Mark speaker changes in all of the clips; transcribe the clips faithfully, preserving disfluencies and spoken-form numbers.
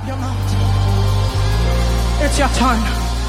Speaker 1: your mouth. It's your turn.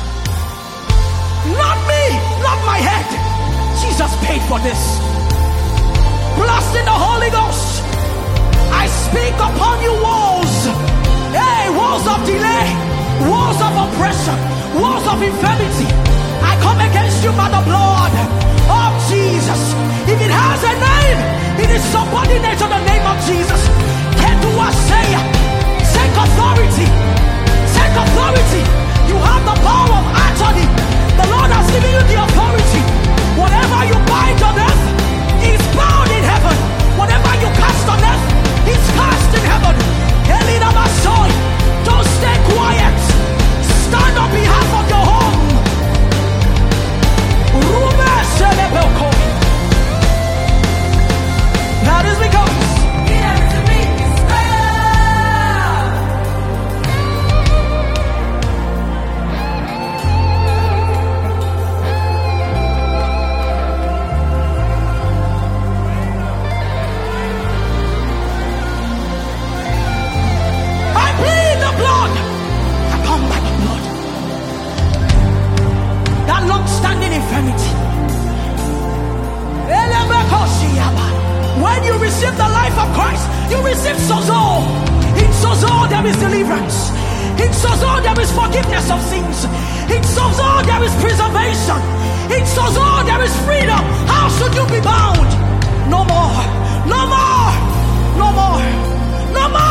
Speaker 1: Not me, not my head. Jesus paid for this. Blessed in the Holy Ghost. I speak upon you walls. Hey, walls of delay, walls of oppression, walls of infirmity. I come against you by the blood of Jesus. If it has a name, it is subordinate to the name of Jesus. Say, take authority. Take authority. You have the power of attorney. The Lord has given you the authority. Whatever you bind on earth is bound in heaven. Whatever you cast on earth is cast in heaven. Elina Masoy, don't stay quiet. Stand on behalf of your home. That is because when you receive the life of Christ, you receive sozo. In sozo there is deliverance. In sozo there is forgiveness of sins. In sozo there is preservation. In sozo there is freedom. How should you be bound? No more. No more. No more. No more.